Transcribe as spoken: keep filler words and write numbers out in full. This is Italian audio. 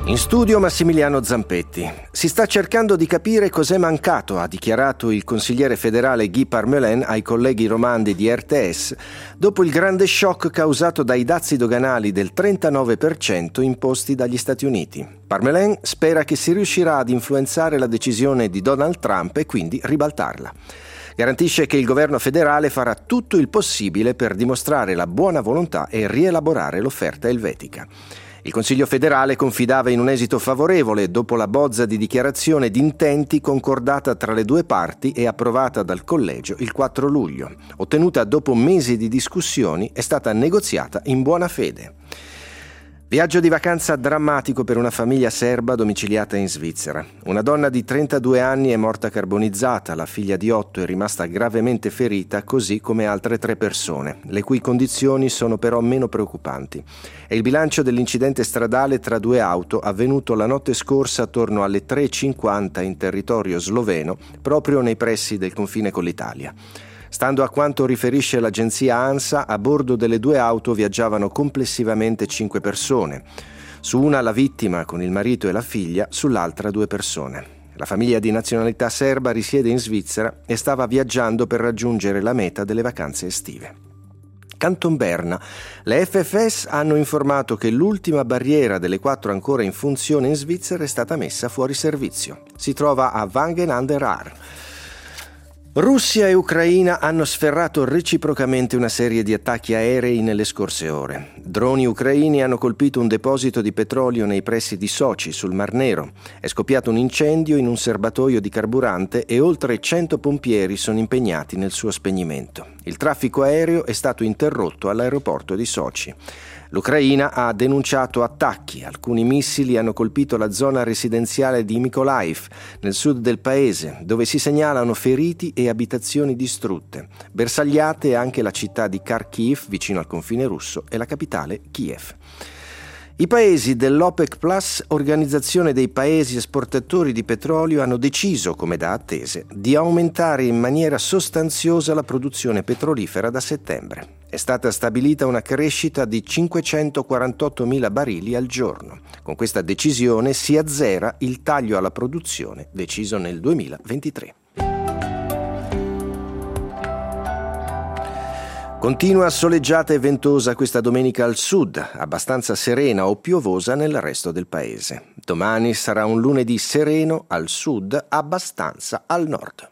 In studio Massimiliano Zampetti. Si sta cercando di capire cos'è mancato, ha dichiarato il consigliere federale Guy Parmelin ai colleghi romandi di R T S dopo il grande shock causato dai dazi doganali del trentanove per cento imposti dagli Stati Uniti. Parmelin spera che si riuscirà ad influenzare la decisione di Donald Trump e quindi ribaltarla. Garantisce che il governo federale farà tutto il possibile per dimostrare la buona volontà e rielaborare l'offerta elvetica. Il Consiglio federale confidava in un esito favorevole dopo la bozza di dichiarazione d'intenti concordata tra le due parti e approvata dal collegio il quattro luglio. Ottenuta dopo mesi di discussioni, è stata negoziata in buona fede. Viaggio di vacanza drammatico per una famiglia serba domiciliata in Svizzera. Una donna di trentadue anni è morta carbonizzata, la figlia di otto è rimasta gravemente ferita, così come altre tre persone, le cui condizioni sono però meno preoccupanti. È il bilancio dell'incidente stradale tra due auto avvenuto la notte scorsa attorno alle tre e cinquanta in territorio sloveno, proprio nei pressi del confine con l'Italia. Stando a quanto riferisce l'agenzia ANSA, a bordo delle due auto viaggiavano complessivamente cinque persone. Su una la vittima con il marito e la figlia, sull'altra due persone. La famiglia di nazionalità serba risiede in Svizzera e stava viaggiando per raggiungere la meta delle vacanze estive. Canton Berna. Le F F S hanno informato che l'ultima barriera delle quattro ancora in funzione in Svizzera è stata messa fuori servizio. Si trova a Wangen an der Aar. Russia e Ucraina hanno sferrato reciprocamente una serie di attacchi aerei nelle scorse ore. Droni ucraini hanno colpito un deposito di petrolio nei pressi di Sochi, sul Mar Nero. È scoppiato un incendio in un serbatoio di carburante e oltre cento pompieri sono impegnati nel suo spegnimento. Il traffico aereo è stato interrotto all'aeroporto di Sochi. L'Ucraina ha denunciato attacchi. Alcuni missili hanno colpito la zona residenziale di Mykolaiv, nel sud del paese, dove si segnalano feriti e abitazioni distrutte. Bersagliate anche la città di Kharkiv, vicino al confine russo, e la capitale Kiev. I paesi dell'OPEC Plus, organizzazione dei paesi esportatori di petrolio, hanno deciso, come da attese, di aumentare in maniera sostanziosa la produzione petrolifera da settembre. È stata stabilita una crescita di cinquecentoquarantottomila barili al giorno. Con questa decisione si azzera il taglio alla produzione deciso nel duemilaventitré. Continua soleggiata e ventosa questa domenica al sud, abbastanza serena o piovosa nel resto del paese. Domani sarà un lunedì sereno al sud, abbastanza al nord.